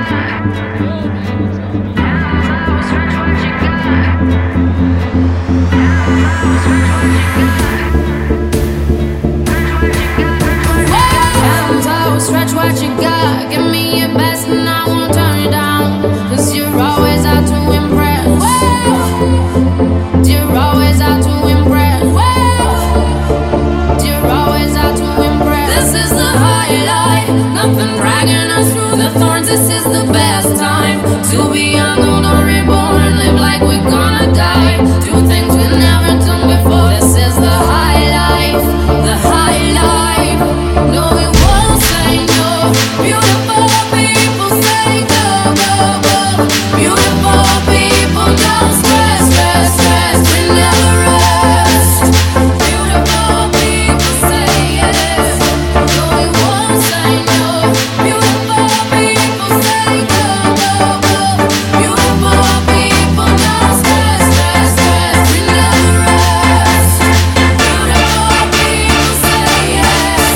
Stretch what you got, give me your best and I won't turn you down. 'Cause you're always out to impress. You're always out to impress. You're always out to impress. This is the highlight, nothing dragging us through the thorns. This is the best time to be young, old or reborn. Live like we're gonna die, do things we've never done before. This is the high life, the high life. No, it won't say no. Beautiful people say go, go, go. Beautiful people don't stress, stress, stress. We never rest. Beautiful people say yes. No, it won't say no. Beautiful people say go, go, go. Beautiful people don't stress, stress, stress. We never rest. Beautiful people say yes.